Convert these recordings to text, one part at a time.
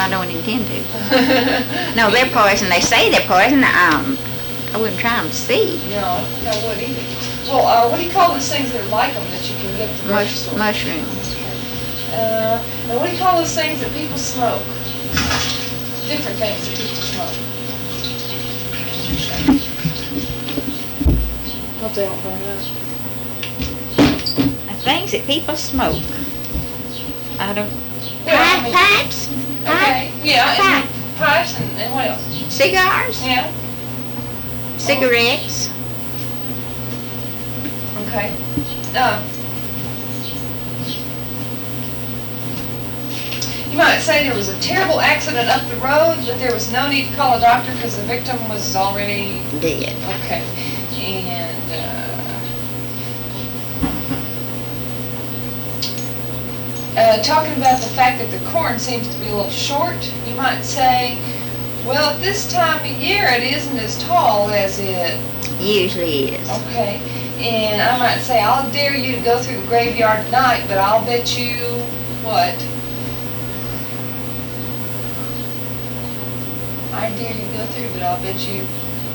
I don't intend to. No, they're poison. They say they're poison. I wouldn't try them to see. No, I wouldn't either. Well, what do you call those things that are like them that you can get at the grocery store? Mushrooms. Now what do you call those things that people smoke? Different things that people smoke. Hope they don't burn up. Things that people smoke. I don't. Well, Pipes? Okay, yeah, Pipe. and pipes and what else? Cigars? Yeah, Cigarettes? okay. You might say there was a terrible accident up the road, but there was no need to call a doctor because the victim was already Dead. okay. And talking about the fact that the corn seems to be a little short, you might say, well, at this time of year it isn't as tall as it Usually is. okay. And I might say, I'll dare you to go through the graveyard tonight, but I'll bet you what? I dare you to go through, but I'll bet you.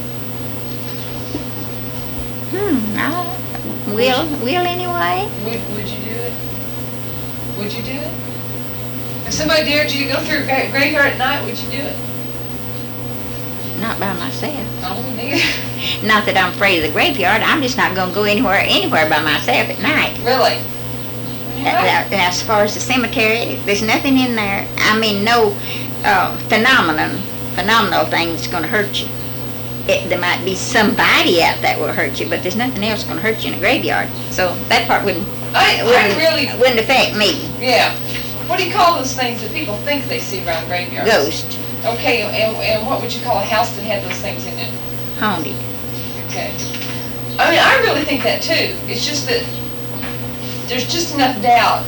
Will anyway. Would you do it? Would you do it? If somebody dared you to go through a graveyard at night, would you do it? Not by myself. I wouldn't either. Not that I'm afraid of the graveyard. I'm just not going to go anywhere by myself at night. Really? As far as the cemetery, there's nothing in there. I mean, no phenomenal thing that's going to hurt you. There might be somebody out that will hurt you, but there's nothing else going to hurt you in a graveyard. So that part wouldn't affect me. Yeah. What do you call those things that people think they see around graveyards? Ghost. Okay, and what would you call a house that had those things in it? Haunted. Okay. I mean, I really think that too. It's just that there's just enough doubt.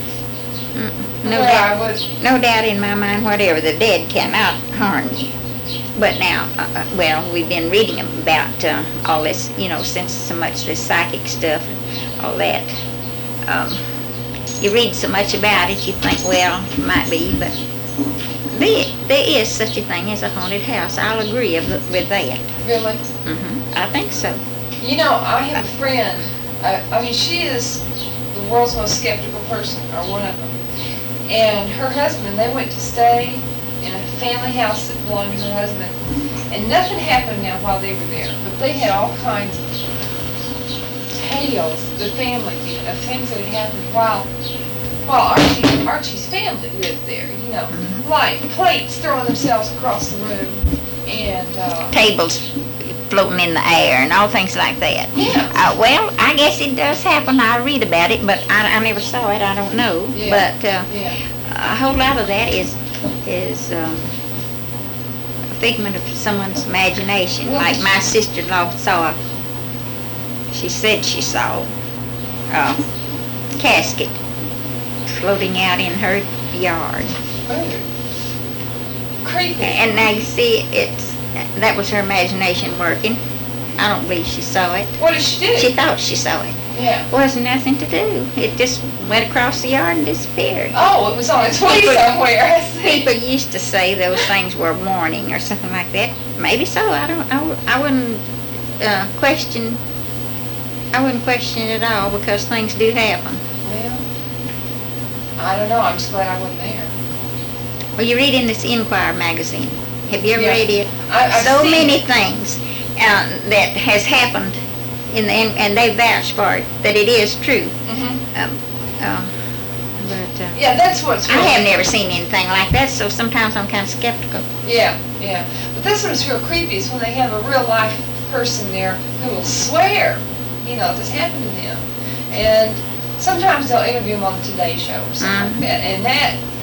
No doubt in my mind, whatever, the dead cannot harm you. But now, we've been reading about all this, since so much this psychic stuff and all that. You read so much about it, you think, well, it might be, but there is such a thing as a haunted house. I'll agree with that. Really? I think so. I have a friend, she is the world's most skeptical person, or one of them. And her husband, they went to stay in a family house that belonged to her husband. And nothing happened now while they were there, but they had all kinds of tales, the family did, of things that had happened while Archie's family lived there, like plates throwing themselves across the room, and tables floating in the air and all things like that. Yeah. Well, I guess it does happen. I read about it, but I never saw it. I don't know. Yeah. But a whole lot of that is a figment of someone's imagination. Well, like my sister-in-law she said she saw a casket floating out in her yard. Oh, creepy. And now you see, that was her imagination working. I don't believe she saw it. What did she do? She thought she saw it. Yeah. Wasn't nothing to do. It just went across the yard and disappeared. Oh, it was on its way somewhere. I see. People used to say those things were warning or something like that. Maybe so. I wouldn't question. I wouldn't question it at all because things do happen. Well, I don't know. I'm just glad I wasn't there. Well, you read in this Inquirer magazine. Have you ever read it? I've so seen many it. things that has happened, and they vouch for it that it is true. Yeah, that's what's I real. have never seen anything like that, so sometimes I'm kind of skeptical. Yeah. But that's what's real creepy is when they have a real life person there who will swear, this happened to them. And sometimes they'll interview them on the Today Show or something like that. And